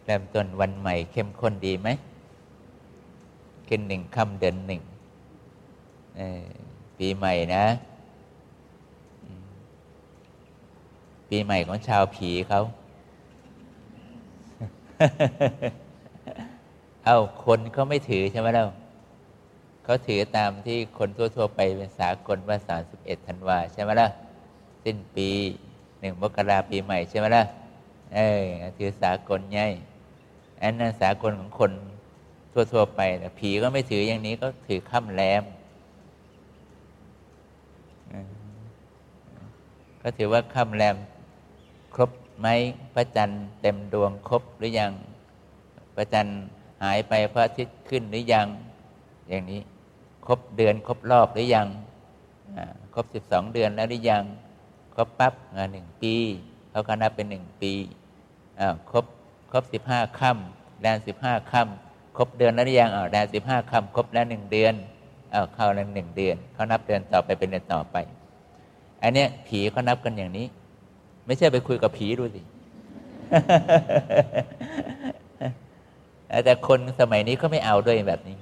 เริ่มต้นวันใหม่เข้มข้นดีไหมขึ้น1 ค่ำเดือน 1ปีใหม่นะปีใหม่ของชาวผีเขา คนเขาไม่ถือใช่ไหมเล่าเขาถือตามที่คนทั่วๆไปเป็นสากลว่า31 ธันวาใช่ไหมล่ะสิ้นปี1 มกราปีใหม่ใช่ไหมล่ะถือสากลไงอันนั้นสากลของคนทั่วๆไปแต่ผีก็ไม่ถืออย่างนี้ก็ถือค่ำแรมก็ถือว่าค่ำแรมครบไหมพระจันทร์เต็มดวงครบหรือยังพระจันทร์หายไปพระอาทิตย์ขึ้นหรือยังอย่างนี้ครบเดือนครบรอบหรือยังครบ12 เดือนแล้วหรือยังครบปั๊บ1 ปีเขาก็นับเป็น1 ปีครบ15 ค่ำแรม15 ค่ำครบเดือนแล้วหรือยังแรม15 ค่ำครบแล้ว1 เดือนเข้าแล้ว1 เดือนเขานับเดือนต่อไปเป็นเดือนต่อไปอันเนี้ยผีเขานับกันอย่างนี้ไม่ใช่ไปคุยกับผีดูสิ แต่คนสมัยนี้เขาไม่เอาด้วยแบบนี้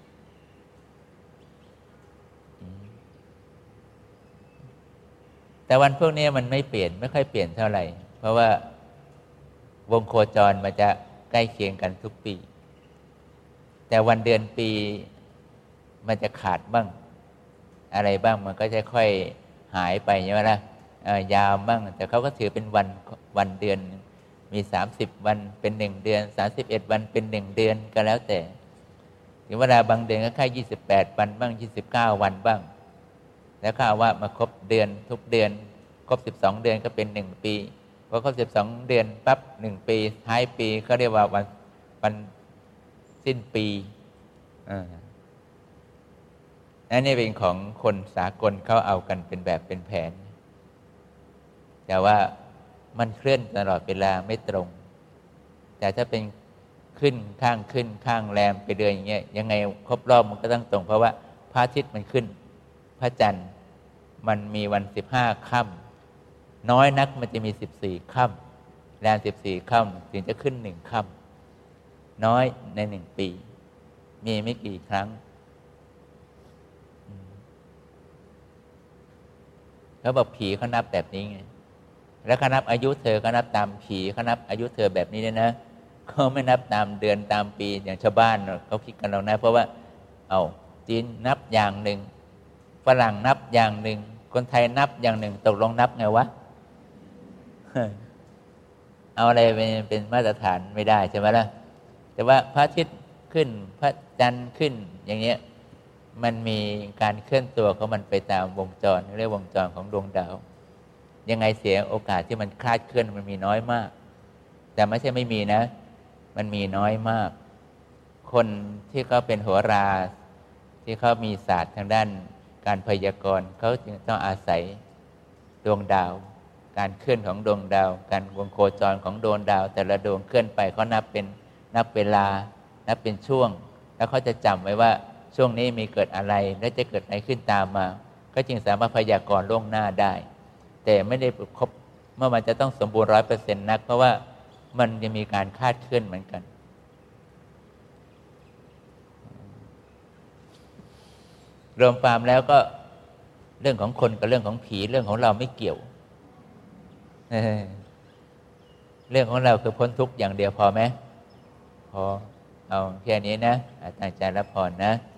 แต่วันพวกนี้มันไม่ค่อยเปลี่ยนเท่าไหร่เพราะว่าวงโคจรมันจะใกล้เคียงกันทุกปีแต่วันเดือนปีมันจะขาดบ้างอะไรบ้างมันก็จะค่อยหายไปใช่ไหมล่ะยาวบ้างแต่เขาก็ถือเป็นวันเดือนมี30 วันเป็น1 เดือน31 วันเป็น1 เดือนก็แล้วแต่ถึงเวลาบางเดือนก็แค่28 วันบ้าง29 วันบ้างแล้วก็เอาว่ามาครบเดือนทุกเดือนครบ12 เดือนก็เป็น1 ปีพอครบ12 เดือนปั๊บ1 ปีท้ายปีก็เรียกว่าวันสิ้นปีอันนี้เป็นของคนสากลเขาเอากันเป็นแบบเป็นแผนแต่ว่ามันเคลื่อนตลอดเวลาไม่ตรงแต่ถ้าเป็นขึ้นข้างแรมไปเดือนอย่างเงี้ยยังไงครบรอบมันก็ต้องตรงเพราะว่าพระอาทิตย์มันขึ้นพระจันทร์มันมีวัน15 ค่ำน้อยนักมันจะมี14 ค่ำแรม14 ค่ำถึงจะขึ้น1 ค่ำน้อยใน1 ปีมีไม่กี่ครั้งเขาบอกผีเขานับแบบนี้ไงแล้วเขานับอายุเธอก็นับตามผีเขานับอายุเธอแบบนี้เลยนะเขาไม่นับตามเดือนตามปีอย่างชาวบ้านเขาคิดกันเรานะเพราะว่าจีนนับอย่างหนึ่งฝรั่งนับอย่างหนึ่งคนไทยนับอย่างหนึ่งตกลงนับไงวะ เอาอะไรเป็นมาตรฐานไม่ได้ใช่ไหมล่ะแต่ว่าพระอาทิตย์ขึ้นพระจันทร์ขึ้นอย่างเงี้ยมันมีการเคลื่อนตัวของมันไปตามวงจรเรียกวงจรของดวงดาวยังไงเสียโอกาสที่มันคลาดเคลื่อนมันมีน้อยมากแต่ไม่ใช่ไม่มีนะมันมีน้อยมากคนที่เขาเป็นโหราที่เขามีศาสตร์ทางด้านการพยากรณ์เขาจึงต้องอาศัยดวงดาวการเคลื่อนของดวงดาวการวงโคจรของดวงดาวแต่ละดวงเคลื่อนไปเขานับเวลานับเป็นช่วงแล้วเขาจะจำไว้ว่าช่วงนี้มีเกิดอะไรและจะเกิดอะไรขึ้นตามมาก็จึงสามารถพยากรณ์ล่วงหน้าได้แต่ไม่ได้ครบเมื่อมันจะต้องสมบูรณ์ 100% นักเพราะว่ามันจะมีการคลาดเคลื่อนเหมือนกันรวมความแล้วก็เรื่องของคนกับเรื่องของผีเรื่องของเราไม่เกี่ยวเรื่องของเราคือพ้นทุกข์อย่างเดียวพอไหมพอเอาแค่นี้นะตั้งใจรับพรนะ